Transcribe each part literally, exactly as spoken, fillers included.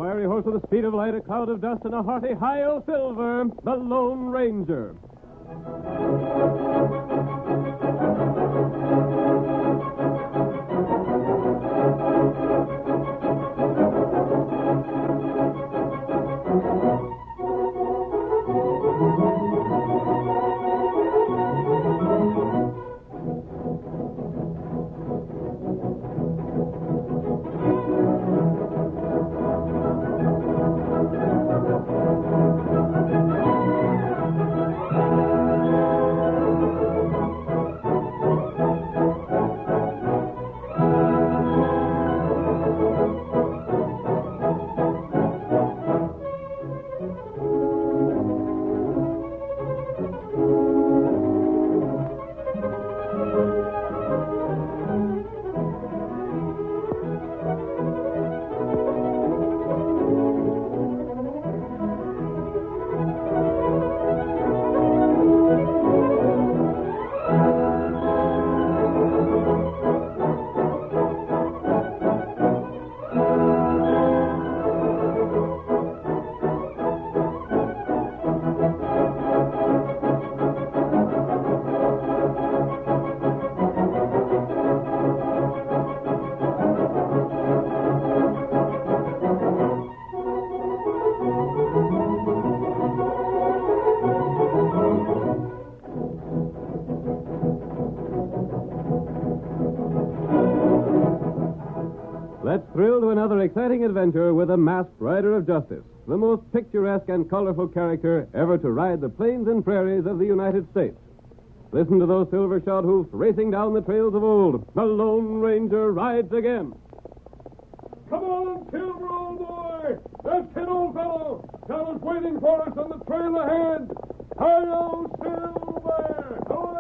fiery horse with the speed of light, a cloud of dust, and a hearty Hi-Yo Silver, the Lone Ranger. Let's thrill to another exciting adventure with a masked rider of justice, the most picturesque and colorful character ever to ride the plains and prairies of the United States. Listen to those silver-shod hoofs racing down the trails of old. The Lone Ranger rides again. Come on, Silver, old boy! That's Kid, old fellow! Down is waiting for us on the trail ahead! Hi-yo, Silver!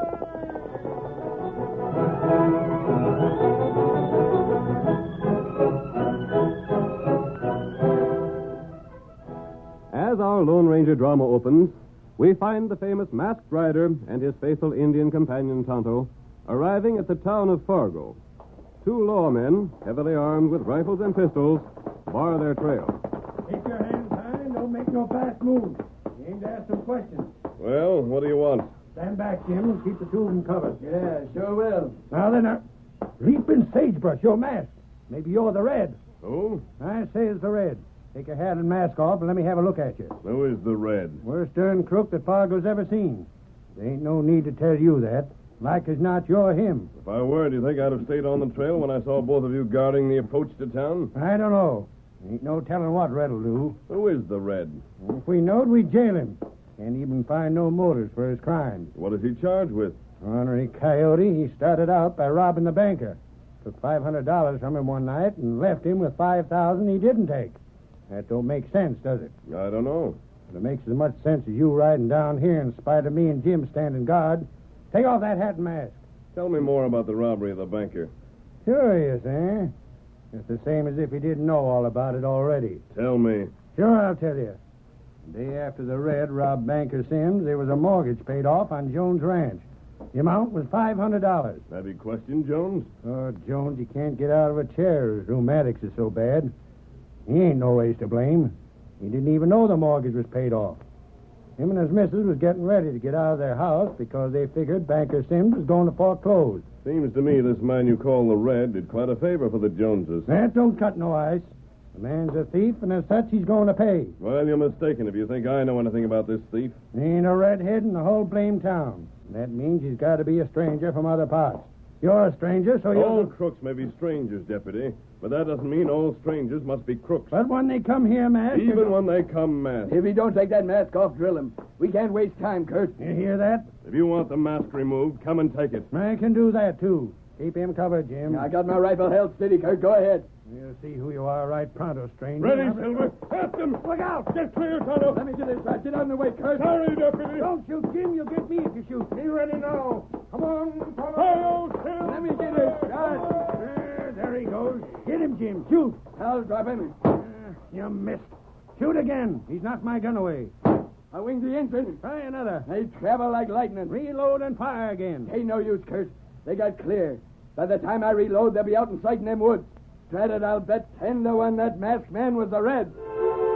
As our Lone Ranger drama opens, we find the famous masked rider and his faithful Indian companion, Tonto, arriving at the town of Fargo. Two lawmen, heavily armed with rifles and pistols, bar their trail. Keep your hands high and don't make no fast moves. You ain't to ask some questions. Well, what do you want? Stand back, Jim, and keep the two of them covered. Yeah, sure will. Now then, uh, Leaping Sagebrush, you're masked. Maybe you're the Red. Who? I say it's the Red. Take your hat and mask off and let me have a look at you. Who is the Red? Worst darn crook that Fargo's ever seen. There ain't no need to tell you that. Like as not, you're him. If I were, do you think I'd have stayed on the trail when I saw both of you guarding the approach to town? I don't know. Ain't no telling what Red'll do. Who is the Red? If we knowed, we'd jail him. Can't even find no motives for his crimes. What is he charged with? Ornery coyote, he started out by robbing the banker. Took five hundred dollars from him one night and left him with five thousand dollars he didn't take. That don't make sense, does it? I don't know. But it makes as much sense as you riding down here in spite of me and Jim standing guard. Take off that hat and mask. Tell me more about the robbery of the banker. Curious, eh? It's the same as if he didn't know all about it already. Tell me. Sure, I'll tell you. The day after the Red robbed Banker Sims, there was a mortgage paid off on Jones Ranch. The amount was five hundred dollars. Have you questioned Jones? Oh, Jones, he can't get out of a chair. His rheumatics is so bad. He ain't no ways to blame. He didn't even know the mortgage was paid off. Him and his missus was getting ready to get out of their house because they figured Banker Sims was going to foreclose. Seems to me this man you call the Red did quite a favor for the Joneses. That don't cut no ice. The man's a thief, and as such, he's going to pay. Well, you're mistaken if you think I know anything about this thief. Ain't a redhead in the whole blame town. That means he's got to be a stranger from other parts. You're a stranger, so you're... All crooks may be strangers, Deputy, but that doesn't mean all strangers must be crooks. But when they come here masked... Even when they come masked. If he don't take that mask off, drill him. We can't waste time, Kurt. You hear that? If you want the mask removed, come and take it. I can do that, too. Keep him covered, Jim. I got my rifle held steady, Kurt. Go ahead. We'll see who you are right pronto, stranger. Ready, Silver. Ask him. Look out! Get clear, Tonto. Let me get this right. Get out of the way, Kurt. Hurry, Deputy. Don't shoot, Jim. You'll get me if you shoot. Be ready now. Come on, Tonto. Hi-yo, Silver. Let me get it. Shot. There, there he goes. Get him, Jim. Shoot. I'll drop him. Uh, you missed. Shoot again. He's knocked my gun away. I winged the engine. Try another. They travel like lightning. Reload and fire again. Ain't no use, Kurt. They got clear. By the time I reload, they'll be out in sight in them woods. Drat it, I'll bet ten to one that masked man was the Red.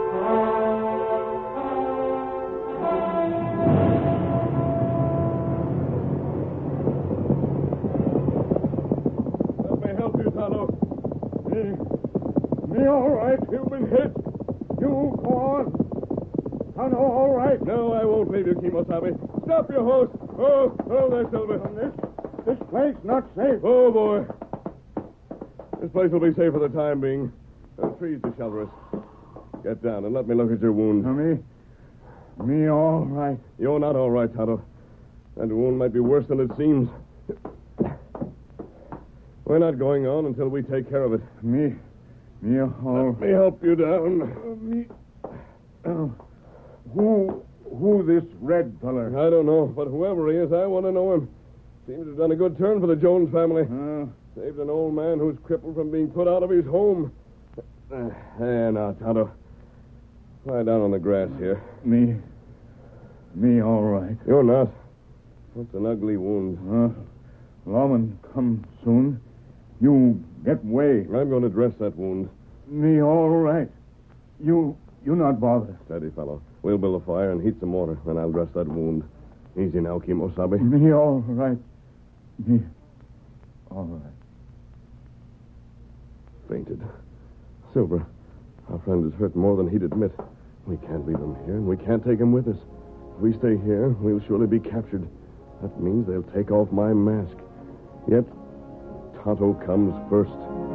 Let me help you, Tonto. Me, me all right. You've been hit. You go on. Tonto, all right. No, I won't leave you, Kimosabe. Stop your horse. Oh, oh, there, Silver. This, this place not safe. Oh, boy. This place will be safe for the time being. There are trees to shelter us. Get down and let me look at your wound. Now, me, me all right. You're not all right, Tonto. That wound might be worse than it seems. We're not going on until we take care of it. Me, me all. Let me help you down. Uh, me. Uh, who, who this red feller? I don't know, but whoever he is, I want to know him. Seems to have done a good turn for the Jones family. Uh, Saved an old man who's crippled from being put out of his home. Uh, there now, Tonto. Lie down on the grass here. me, me all right. You're not. That's an ugly wound. Uh, lawman come soon. You get way. I'm going to dress that wound. Me all right. You, you not bother. Steady, fellow. We'll build a fire and heat some water, then I'll dress that wound. Easy now, Kimosabe. Me all right. Me all right. Fainted. Silver, our friend is hurt more than he'd admit. We can't leave him here, and we can't take him with us. If we stay here, we'll surely be captured. That means they'll take off my mask. Yet, Tonto comes first.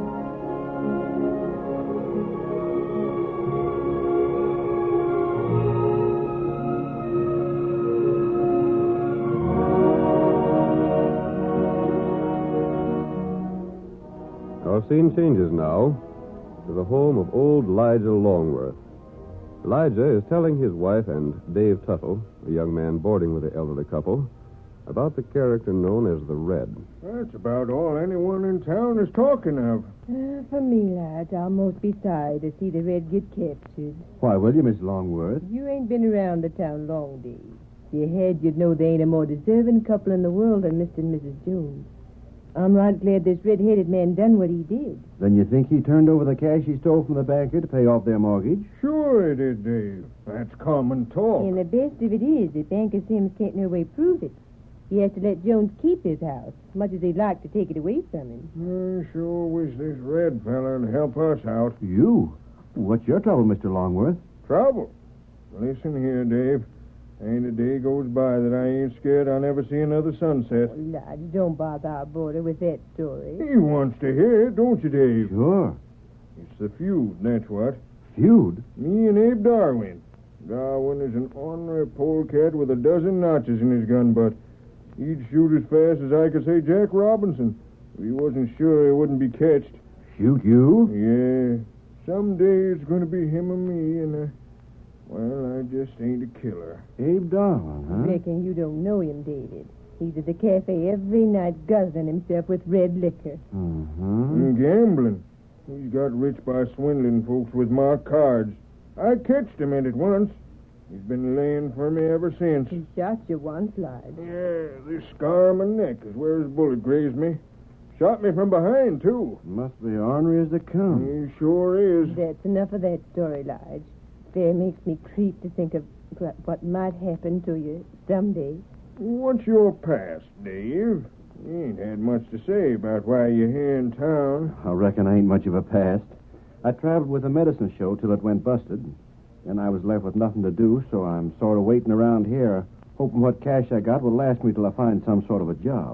Our scene changes now to the home of old Elijah Longworth. Elijah is telling his wife and Dave Tuttle, a young man boarding with the elderly couple, about the character known as the Red. That's about all anyone in town is talking of. Uh, for me, lad, I'll most be sorry to see the Red get captured. Why will you, Miss Longworth? You ain't been around the town long, Dave. If you had, you'd know they ain't a more deserving couple in the world than Mister and Missus Jones. I'm right glad this red-headed man done what he did. Then you think he turned over the cash he stole from the banker to pay off their mortgage? Sure it did, Dave. That's common talk. And the best of it is that Banker Sims can't no way prove it. He has to let Jones keep his house, much as he'd like to take it away from him. I sure wish this red feller'd help us out. You? What's your trouble, Mister Longworth? Trouble? Listen here, Dave. Ain't a day goes by that I ain't scared I'll never see another sunset. Oh, lad, don't bother our boarder with that story. He wants to hear it, don't you, Dave? Sure. It's the feud, that's what. Feud? Me and Abe Darwin. Darwin is an ornery polecat with a dozen notches in his gun butt. He'd shoot as fast as I could say Jack Robinson. If he wasn't sure he wouldn't be catched. Shoot you? Yeah. Someday it's going to be him or me, and, uh, well, I just ain't a killer. Abe Darwin, huh? Reckon you don't know him, David. He's at the cafe every night guzzling himself with red liquor. Mm-hmm. And gambling. He's got rich by swindling folks with marked cards. I catched him in it once. He's been laying for me ever since. He shot you once, lad. Yeah, this scar on my neck is where his bullet grazed me. Shot me from behind, too. Must be ornery as they come. He sure is. That's enough of that story, Lige. Fair makes me creep to think of what, what might happen to you someday. What's your past, Dave? You ain't had much to say about why you're here in town. I reckon I ain't much of a past. I traveled with a medicine show till it went busted. Then I was left with nothing to do, so I'm sort of waiting around here, hoping what cash I got will last me till I find some sort of a job.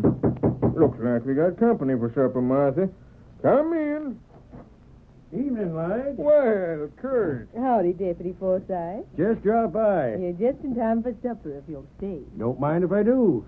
Mm. Looks like we got company for supper, Martha. Come in. Evening, Lige. Well, Kurt. Howdy, Deputy Forsyth. Just drop by. You're just in time for supper if you'll stay. Don't mind if I do.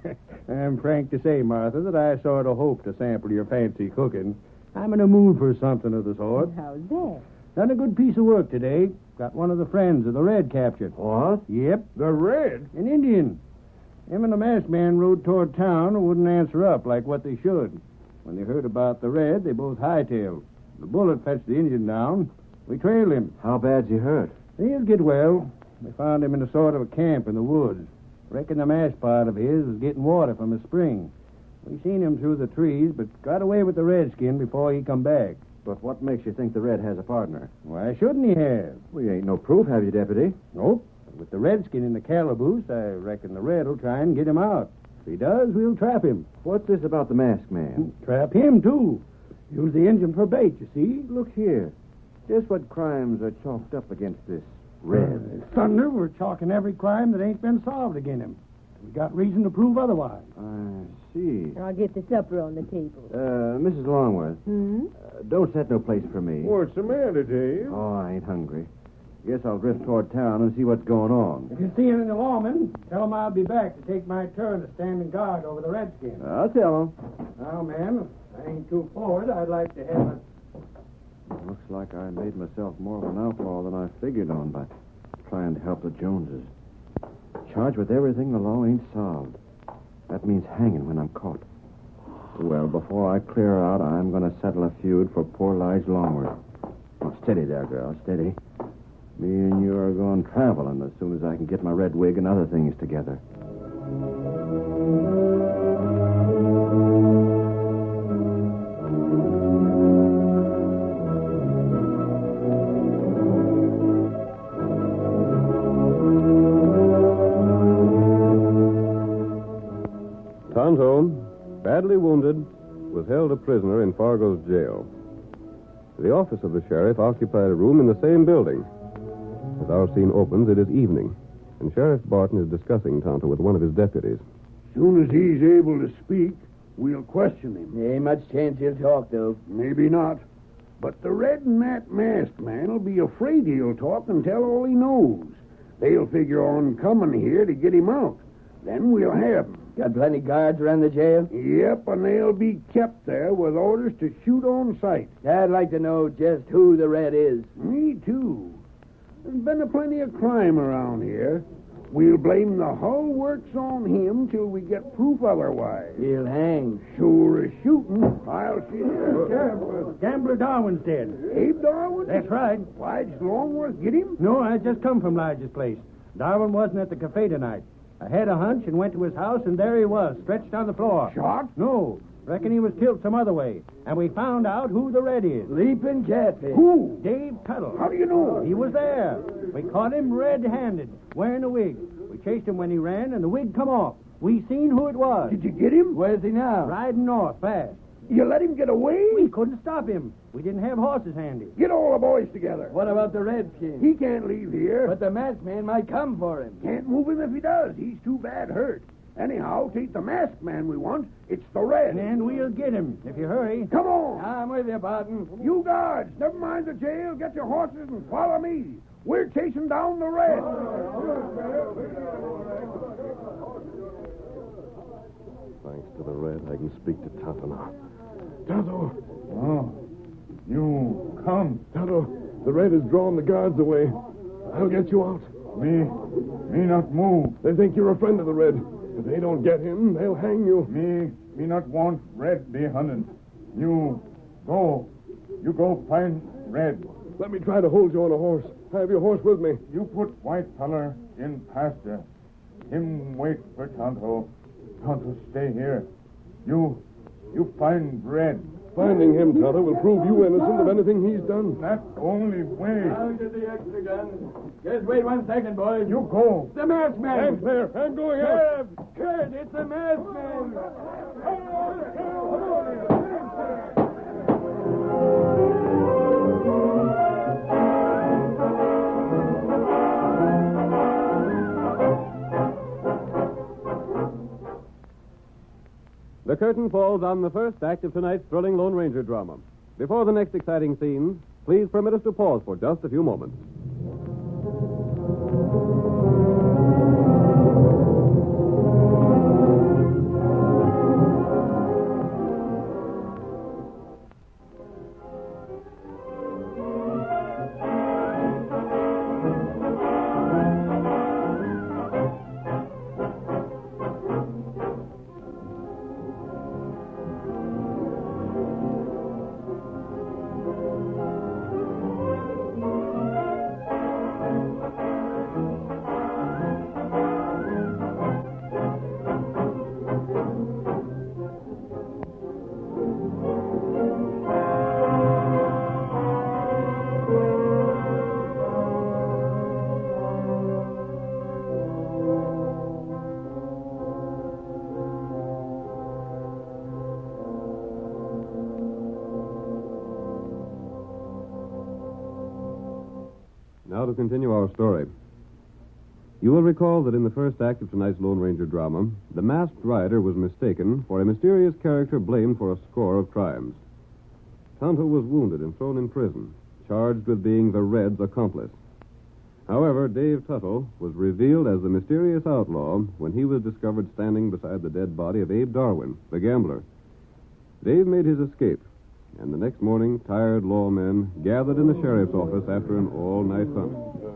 I'm frank to say, Martha, that I sort of hope to sample your fancy cooking. I'm in a mood for something of the sort. How's that? Done a good piece of work today. Got one of the friends of the Red captured. What? Yep, The Red? an Indian. Him and the masked man rode toward town and wouldn't answer up like what they should. When they heard about the Red, they both hightailed. The bullet fetched the Indian down. We trailed him. How bad's he hurt? He'll get well. They found him in a sort of a camp in the woods. Reckon the masked part of his was getting water from a spring. We seen him through the trees, but got away with the redskin before he come back. But what makes you think the Red has a partner? Why shouldn't he have? Well, you ain't no proof, have you, Deputy? Nope. But with the redskin in the calaboose, I reckon the Red will try and get him out. If he does, we'll trap him. What's this about the masked man? Trap him, too. Use the engine for bait, you see. Look here. Just what crimes are chalked up against this Red? Uh, thunder, we're chalking every crime that ain't been solved against him. We got reason to prove otherwise. I see. I'll get the supper on the table. Uh, Missus Longworth, Hmm? uh, don't set no place for me. What's the matter, Dave? Oh, I ain't hungry. Guess I'll drift toward town and see what's going on. If you see him in the lawman, tell him I'll be back to take my turn of standing guard over the redskin. I'll tell him. Now, man, if I ain't too forward, I'd like to have a... Looks like I made myself more of an outlaw than I figured on by trying to help the Joneses. Charged with everything the law ain't solved. That means hanging when I'm caught. Well, before I clear out, I'm going to settle a feud for poor Lige Longworth. Oh, steady there, girl, steady. Me and you are going traveling as soon as I can get my red wig and other things together. Tonto, badly wounded, was held a prisoner in Fargo's jail. The office of the sheriff occupied a room in the same building. As our scene opens, it is evening, and Sheriff Barton is discussing Tonto with one of his deputies. Soon as he's able to speak, we'll question him. There ain't much chance he'll talk, though. Maybe not. But the Red and that masked man will be afraid he'll talk and tell all he knows. They'll figure on coming here to get him out. Then we'll have him. Got plenty guards around the jail? Yep, and they'll be kept there with orders to shoot on sight. I'd like to know just who the Red is. Me, too. There's been a plenty of crime around here. We'll blame the whole works on him till we get proof otherwise. He'll hang. Sure as shooting, I'll see you. Sheriff, Gambler Darwin's dead. Abe Darwin? That's right. Why, did Longworth get him? No, I just come from Lige's place. Darwin wasn't at the cafe tonight. I had a hunch and went to his house, and there he was, stretched on the floor. Shot? No. Reckon he was killed some other way. And we found out who the Red is. Leaping catfish. Who? Dave Tuttle. How do you know? He was there. We caught him red-handed, wearing a wig. We chased him when he ran, and the wig come off. We seen who it was. Did you get him? Where's he now? Riding north, fast. You let him get away? We couldn't stop him. We didn't have horses handy. Get all the boys together. What about the Redskin? He can't leave here. But the masked man might come for him. Can't move him if he does. He's too bad hurt. Anyhow, it ain't the masked man we want. It's the Red. And we'll get him, if you hurry. Come on. I'm with you, Barton. You guards, never mind the jail. Get your horses and follow me. We're chasing down the Red. Thanks to the Red, I can speak to Tonto now. Tonto! Oh, you come. Tonto, the Red has drawn the guards away. I'll get you out. Me, me not move. They think you're a friend of the Red. If they don't get him, they'll hang you. Me, me not want Red be hunted. You go. You go find Red. Let me try to hold you on a horse. Have your horse with me. You put White Feller in pasture. Him wait for Tonto. Tonto stay here. You, you find Red. Finding him, Tonto, will prove you innocent of anything he's done. That's only way. I'll get the extra gun. Just wait one second, boys. You go. The masked man. Hands there. I'm going out. Sheriff, Kurt, it's the masked man. The curtain falls on the first act of tonight's thrilling Lone Ranger drama. Before the next exciting scene, please permit us to pause for just a few moments. Now to continue our story. You will recall that in the first act of tonight's Lone Ranger drama, the masked rider was mistaken for a mysterious character blamed for a score of crimes. Tonto was wounded and thrown in prison, charged with being the Red's accomplice. However, Dave Tuttle was revealed as the mysterious outlaw when he was discovered standing beside the dead body of Abe Darwin, the gambler. Dave made his escape, and the next morning, tired lawmen gathered in the sheriff's office after an all-night hunt.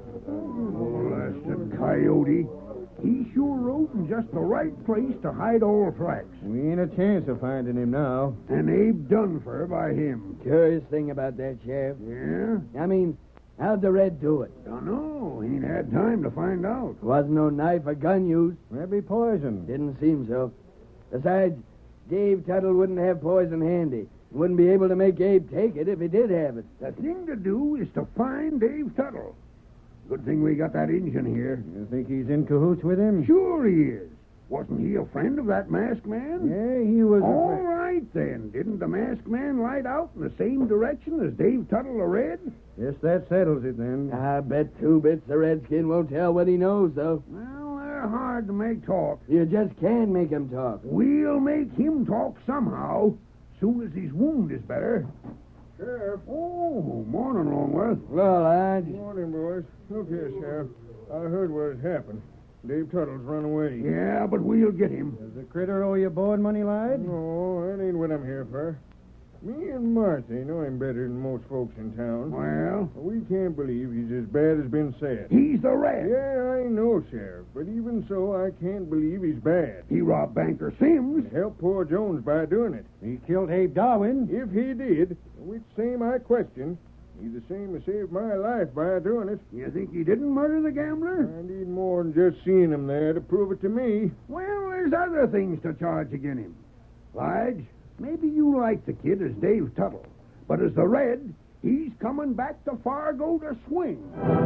Blasted coyote. He sure rode in just the right place to hide all tracks. We ain't a chance of finding him now. And Abe done for by him. Curious thing about that, Sheriff. Yeah? I mean, how'd the Red do it? Dunno. He ain't had time to find out. Wasn't no knife or gun used. Maybe poison. Didn't seem so. Besides, Dave Tuttle wouldn't have poison handy. Wouldn't be able to make Abe take it if he did have it. The thing to do is to find Dave Tuttle. Good thing we got that Injun here. You think he's in cahoots with him? Sure he is. Wasn't he a friend of that masked man? Yeah, he was. All a... right, then. Didn't the masked man light out in the same direction as Dave Tuttle the Red? Yes, that settles it then. I bet two bits the Redskin won't tell what he knows, though. Well, they're hard to make talk. You just can't make him talk. We'll make him talk somehow, soon as his wound is better. Sheriff. Oh, morning, Longworth. Well, Lodge. Morning, boys. Look here, Sheriff. I heard what has happened. Dave Tuttle's run away. Yeah, but we'll get him. Does the critter owe you board money, lad? No, that ain't what I'm here for. Me and Marthy know him better than most folks in town. Well? We can't believe he's as bad as been said. He's the Red. Yeah, I know, Sheriff. But even so, I can't believe he's bad. He robbed Banker Sims. He helped poor Jones by doing it. He killed Abe Darwin. If he did, which same I question, he's the same as saved my life by doing it. You think he didn't murder the gambler? I need more than just seeing him there to prove it to me. Well, there's other things to charge against him. Lige, maybe you like the kid as Dave Tuttle, but as the Red, he's coming back to Fargo to swing.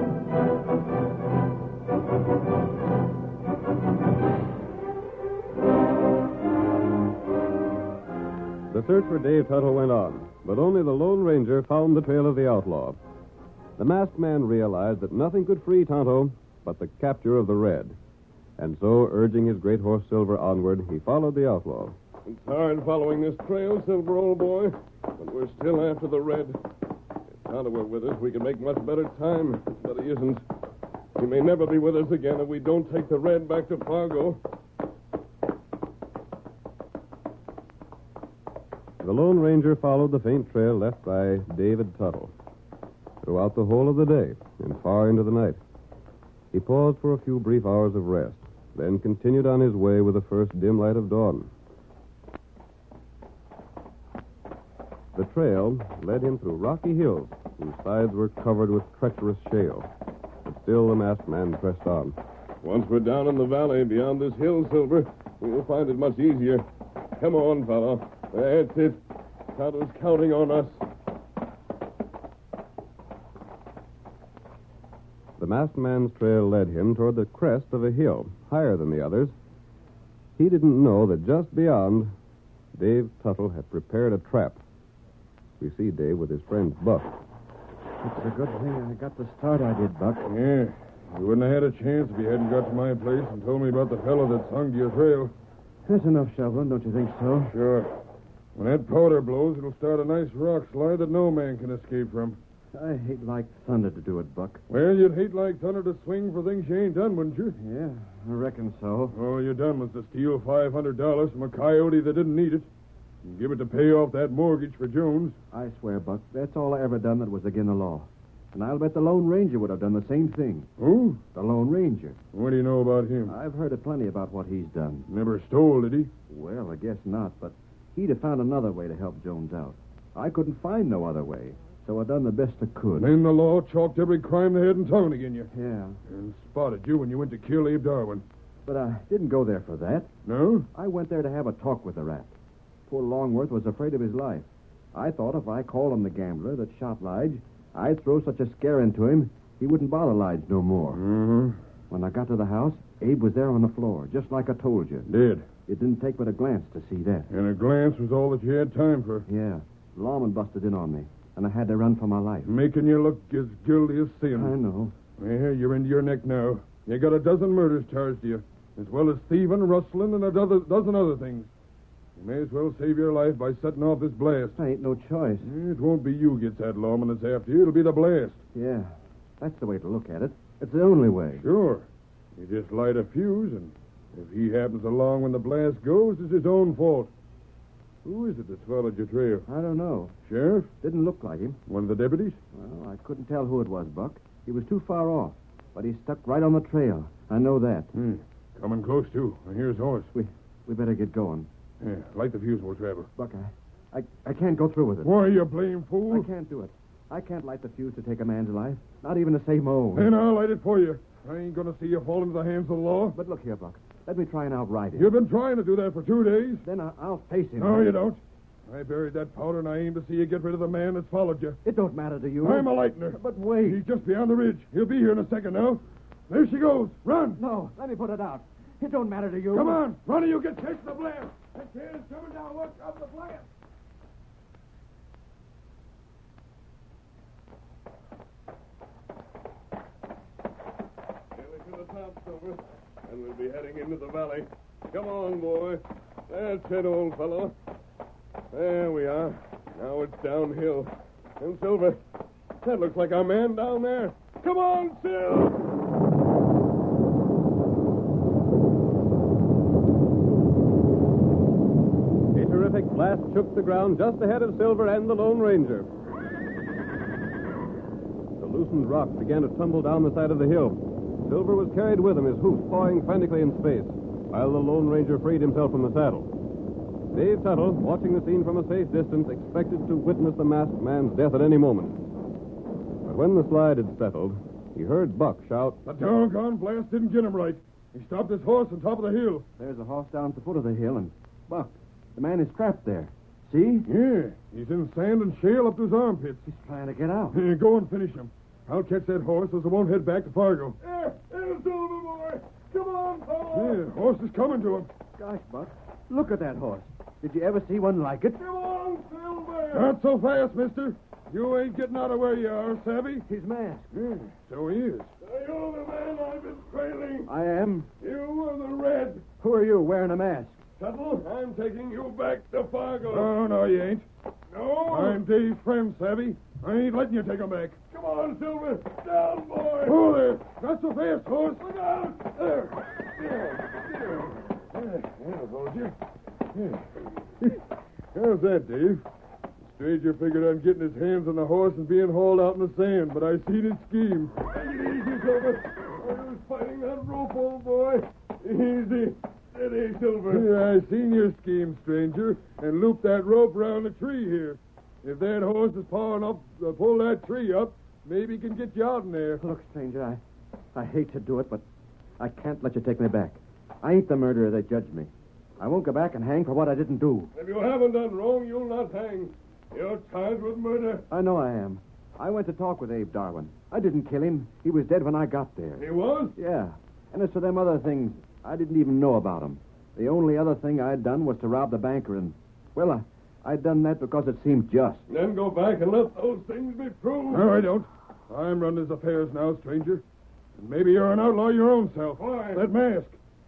The search for Dave Tuttle went on, but only the Lone Ranger found the trail of the outlaw. The masked man realized that nothing could free Tonto but the capture of the Red. And so, urging his great horse Silver onward, he followed the outlaw. It's hard following this trail, Silver, old boy, but we're still after the Red. If Tonto were with us, we could make much better time, but he isn't. He may never be with us again if we don't take the Red back to Fargo. The Lone Ranger followed the faint trail left by David Tuttle. Throughout the whole of the day and far into the night, he paused for a few brief hours of rest, then continued on his way with the first dim light of dawn. The trail led him through rocky hills whose sides were covered with treacherous shale. But still the masked man pressed on. Once we're down in the valley beyond this hill, Silver, we'll find it much easier. Come on, fellow. That's it. Tonto's counting on us. The masked man's trail led him toward the crest of a hill, higher than the others. He didn't know that just beyond, Dave Tuttle had prepared a trap. We see Dave with his friend Buck. It's a good thing I got the start I did, Buck. Yeah. You wouldn't have had a chance if you hadn't got to my place and told me about the fellow that hung to your trail. That's enough, Shelvin, don't you think so? Sure. When that powder blows, it'll start a nice rock slide that no man can escape from. I hate like thunder to do it, Buck. Well, you'd hate like thunder to swing for things you ain't done, wouldn't you? Yeah, I reckon so. All you done was to steal five hundred dollars from a coyote that didn't need it and give it to pay off that mortgage for Jones. I swear, Buck, that's all I ever done that was against the law. And I'll bet the Lone Ranger would have done the same thing. Who? The Lone Ranger. What do you know about him? I've heard a plenty about what he's done. Never stole, did he? Well, I guess not, but he'd have found another way to help Jones out. I couldn't find no other way, so I done the best I could. Then the law chalked every crime they had in town against you. Yeah. And spotted you when you went to kill Abe Darwin. But I didn't go there for that. No? I went there to have a talk with the rat. Poor Longworth was afraid of his life. I thought if I called him the gambler that shot Lige, I'd throw such a scare into him, he wouldn't bother Lige no more. Mm-hmm. When I got to the house, Abe was there on the floor, just like I told you. Dead. It didn't take but a glance to see that. And a glance was all that you had time for. Yeah. Lawman busted in on me, and I had to run for my life. Making you look as guilty as sin. I know. Yeah, you're into your neck now. You got a dozen murders charged to you, as well as thieving, rustling, and a dozen, dozen other things. You may as well save your life by setting off this blast. I ain't no choice. It won't be you gets that lawman that's after you. It'll be the blast. Yeah, that's the way to look at it. It's the only way. Sure. You just light a fuse, and if he happens along when the blast goes, it's his own fault. Who is it that's followed your trail? I don't know. Sheriff? Didn't look like him. One of the deputies? Well, I couldn't tell who it was, Buck. He was too far off, but he stuck right on the trail. I know that. Hmm. Coming close, too. I hear his horse. We we better get going. Yeah, light the fuse, we'll travel. Buck, I, I, I can't go through with it. Why, you blame fool? I can't do it. I can't light the fuse to take a man's life. Not even to save my own. Then I'll light it for you. I ain't going to see you fall into the hands of the law. But look here, Buck. Let me try and outride him. You've been trying to do that for two days. Then I, I'll face him. No, you don't. I buried that powder, and I aim to see you get rid of the man that's followed you. It don't matter to you. I'm a lightener. But wait. He's just beyond the ridge. He'll be here in a second now. There she goes. Run. No, let me put it out. It don't matter to you. Come on. Run or you get chased the blast. That kid is coming down. Look up the blast. Nearly to the top, Silver. And we'll be heading into the valley. Come on, boy. That's it, old fellow. There we are. Now it's downhill. And Silver, that looks like our man down there. Come on, Sil! A terrific blast shook the ground just ahead of Silver and the Lone Ranger. The loosened rock began to tumble down the side of the hill. Silver was carried with him, his hoofs pawing frantically in space, while the Lone Ranger freed himself from the saddle. Dave Tuttle, watching the scene from a safe distance, expected to witness the masked man's death at any moment. But when the slide had settled, he heard Buck shout, The doggone blast didn't get him right. He stopped his horse on top of the hill. There's a horse down at the foot of the hill, and Buck, the man is trapped there. See? Yeah, he's in sand and shale up to his armpits. He's trying to get out. Yeah, go and finish him. I'll catch that horse so it won't head back to Fargo. There, there's Silver, boy. Come on, fellow. Yeah, horse is coming to him. Gosh, Buck, look at that horse. Did you ever see one like it? Come on, Silver. Not so fast, mister. You ain't getting out of where you are, savvy? He's masked. Yeah, so he is. Are you the man I've been trailing? I am. You are the Red. Who are you wearing a mask? Tuttle, I'm taking you back to Fargo. Oh, no, you ain't. No? I'm Dave's friend, savvy. I ain't letting you take him back. Come on, Silver. Down, boy. Oh, there. Not so fast, horse. Look out. There. There. There. That'll hold you. Yeah. How's that, Dave? The stranger figured on getting his hands on the horse and being hauled out in the sand, but I seen his scheme. Take it easy, Silver. I was fighting that rope, old boy. Easy. Steady, Silver. Yeah, I seen your scheme, stranger, and looped that rope around the tree here. If that horse is pawing up, uh, pull that tree up, maybe he can get you out in there. Look, stranger, I, I hate to do it, but I can't let you take me back. I ain't the murderer they judged me. I won't go back and hang for what I didn't do. If you haven't done wrong, you'll not hang. You're charged with murder. I know I am. I went to talk with Abe Darwin. I didn't kill him. He was dead when I got there. He was? Yeah. And as for them other things, I didn't even know about them. The only other thing I'd done was to rob the banker, and, well, I, I'd done that because it seemed just. Then go back and let those things be proved. No, I don't. I'm running his affairs now, stranger. And maybe you're an outlaw your own self. Why? That mask.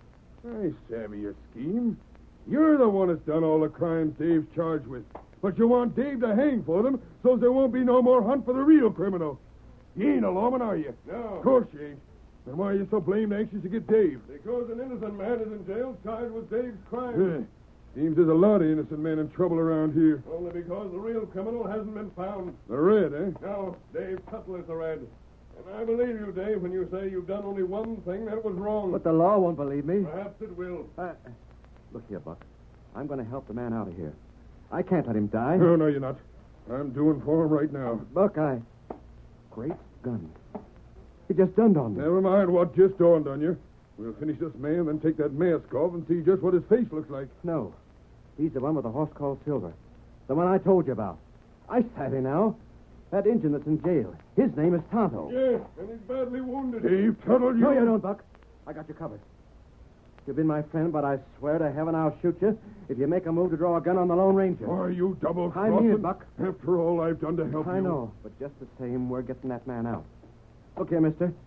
I savvy your scheme. You're the one that's done all the crimes Dave's charged with. But you want Dave to hang for them so there won't be no more hunt for the real criminal. You ain't a lawman, are you? No. Of course you ain't. Then why are you so blamed anxious to get Dave? Because an innocent man is in jail charged with Dave's crime. Yeah. Seems there's a lot of innocent men in trouble around here. Only because the real criminal hasn't been found. The Red, eh? No, Dave Tuttle is the Red. And I believe you, Dave, when you say you've done only one thing that was wrong. But the law won't believe me. Perhaps it will. Uh, look here, Buck. I'm going to help the man out of here. I can't let him die. No, no, you're not. I'm doing for him right now. Buck, I... Great gun. It just dawned on me. Never mind what just dawned on you. We'll finish this man, then take that mask off and see just what his face looks like. No. He's the one with the horse called Silver. The one I told you about. I savvy now. That Injun that's in jail. His name is Tonto. Yes, and he's badly wounded. Dave Tuttle, you... No, you don't, Buck. I got you covered. You've been my friend, but I swear to heaven I'll shoot you if you make a move to draw a gun on the Lone Ranger. Are you double I mean it, Buck. After all I've done to help I you. know, but just the same, we're getting that man out. Look here, mister.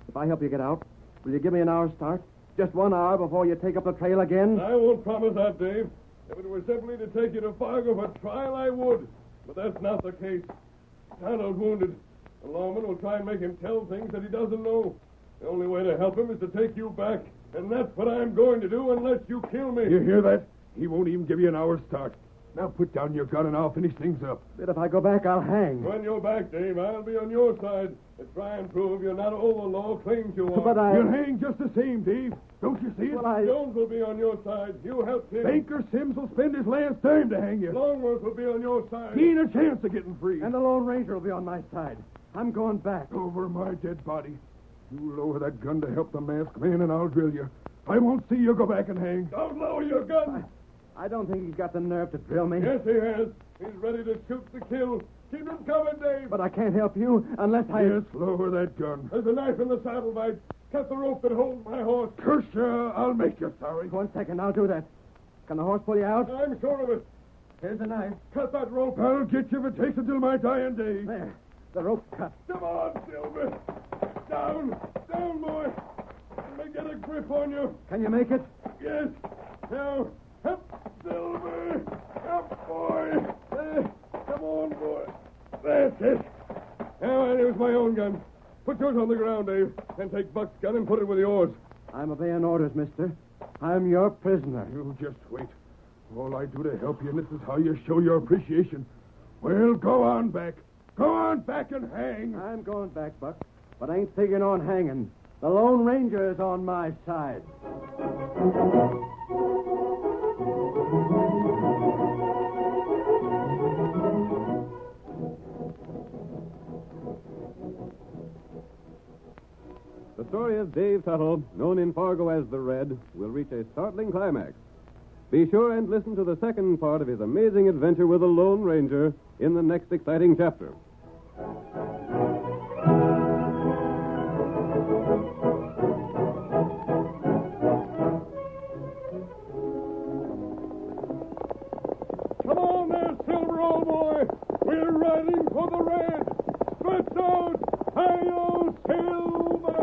If I help you get out, will you give me an hour's start? Just one hour before you take up the trail again? I won't promise that, Dave. If it were simply to take you to Fargo for trial, I would. But that's not the case. Tonto's wounded. The lawman will try and make him tell things that he doesn't know. The only way to help him is to take you back. And that's what I'm going to do unless you kill me. You hear that? He won't even give you an hour's start. Now put down your gun and I'll finish things up. But if I go back, I'll hang. When you're back, Dave, I'll be on your side to try and prove you're not all the law claims you are. But I... You'll hang just the same, Dave. Don't you see it? Well, I... Jones will be on your side. You help him. Banker Sims will spend his last dime to hang you. Longworth will be on your side. He ain't a chance of getting free. And the Lone Ranger will be on my side. I'm going back. Over my dead body. You lower that gun to help the masked man and I'll drill you. I won't see you go back and hang. Don't lower your gun. I, I don't think he's got the nerve to drill me. Yes, he has. He's ready to shoot to kill. Keep him covered, Dave. But I can't help you unless I... Yes, lower that gun. There's a knife in the saddlebag. Cut the rope that holds my horse. Curse you, I'll make you sorry. One second, I'll do that. Can the horse pull you out? I'm sure of it. Here's the knife. Cut that rope. I'll get you if it takes until my dying day. There. The rope's cut. Come on, Silver. Down. Down, boy. Let me get a grip on you. Can you make it? Yes. Now, up, Silver. Up, boy. There. Come on, boy. That's it. Now I use my own gun. Put yours on the ground, Dave, and take Buck's gun and put it with yours. I'm obeying orders, mister. I'm your prisoner. You just wait. All I do to help you, and this is how you show your appreciation. Well, go on back. Go on back and hang. I'm going back, Buck, but I ain't figuring on hanging. The Lone Ranger is on my side. The story of Dave Tuttle, known in Fargo as the Red, will reach a startling climax. Be sure and listen to the second part of his amazing adventure with the Lone Ranger in the next exciting chapter. Come on there, Silver, old boy. We're riding for the Red. Stretch out. Hi-yo, Silver.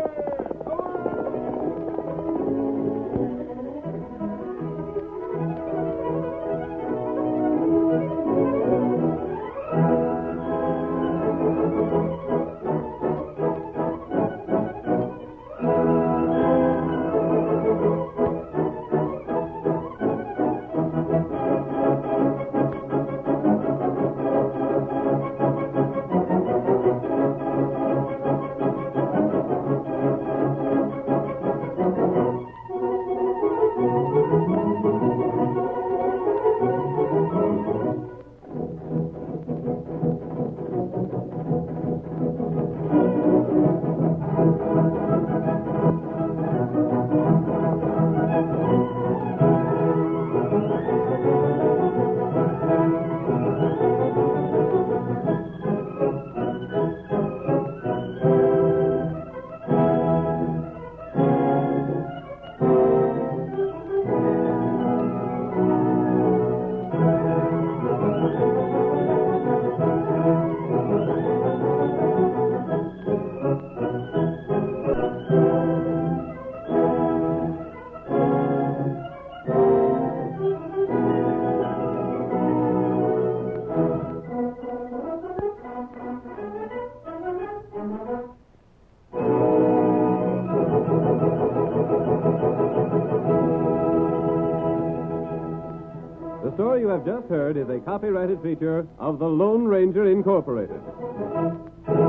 The story you have just heard is a copyrighted feature of the Lone Ranger Incorporated.